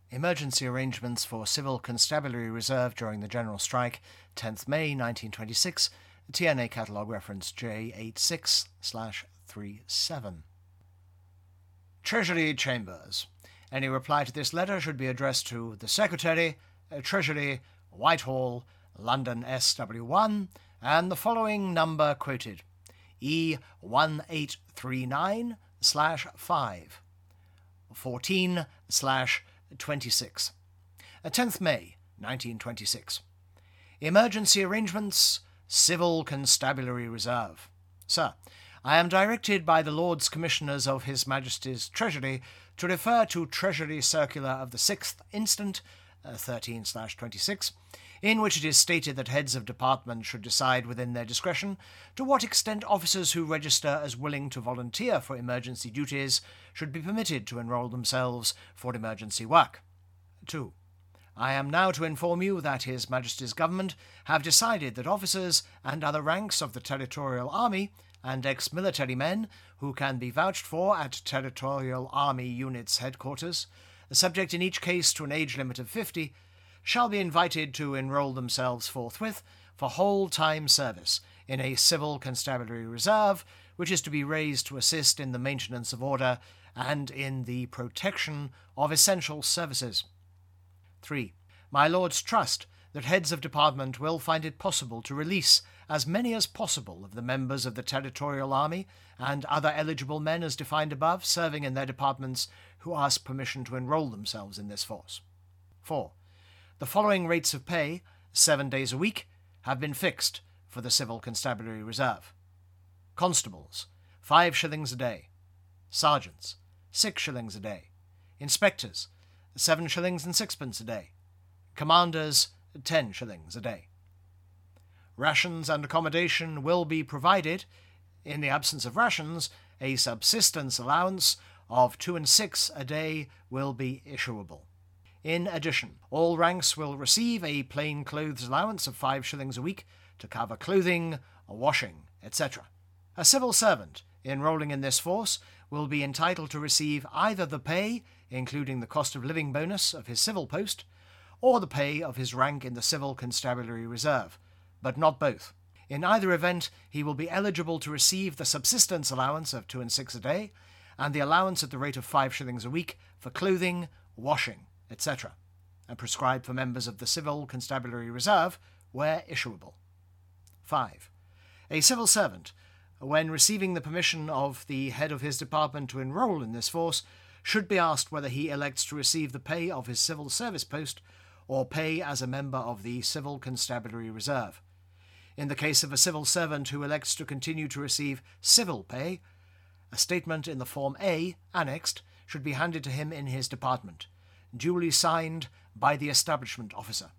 Emergency Arrangements for Civil Constabulary Reserve during the General Strike, 10th May 1926, TNA Catalogue Reference J86/37. Treasury Chambers. Any reply to this letter should be addressed to the Secretary, Treasury, Whitehall, London SW1, and the following number quoted: E1839/5, 14/26. 10th May 1926. Emergency Arrangements, Civil Constabulary Reserve. Sir, I am directed by the Lords Commissioners of His Majesty's Treasury to refer to Treasury Circular of the 6th instant, 13/26, in which it is stated that heads of department should decide within their discretion to what extent officers who register as willing to volunteer for emergency duties should be permitted to enrol themselves for emergency work. 2. I am now to inform you that His Majesty's Government have decided that officers and other ranks of the Territorial Army and ex-military men who can be vouched for at Territorial Army Units Headquarters, subject in each case to an age limit of 50, shall be invited to enrol themselves forthwith for whole-time service in a Civil Constabulary Reserve, which is to be raised to assist in the maintenance of order and in the protection of essential services. 3. My Lords trust that heads of department will find it possible to release as many as possible of the members of the Territorial Army and other eligible men as defined above serving in their departments who ask permission to enrol themselves in this force. 4. The following rates of pay, 7 days a week, have been fixed for the Civil Constabulary Reserve. Constables, 5 shillings a day. Sergeants, 6 shillings a day. Inspectors, 7 shillings and sixpence a day. Commanders, 10 shillings a day. Rations and accommodation will be provided. In the absence of rations, a subsistence allowance of 2 and 6 a day will be issuable. In addition, all ranks will receive a plain clothes allowance of 5 shillings a week to cover clothing, washing, etc. A civil servant enrolling in this force will be entitled to receive either the pay, including the cost of living bonus of his civil post, or the pay of his rank in the Civil Constabulary Reserve, but not both. In either event, he will be eligible to receive the subsistence allowance of 2 and 6 a day, and the allowance at the rate of 5 shillings a week for clothing, washing, etc., and prescribed for members of the Civil Constabulary Reserve where issuable. 5. A civil servant, when receiving the permission of the head of his department to enrol in this force, should be asked whether he elects to receive the pay of his civil service post or pay as a member of the Civil Constabulary Reserve. In the case of a civil servant who elects to continue to receive civil pay, a statement in the Form A, annexed, should be handed to him in his department, duly signed by the establishment officer.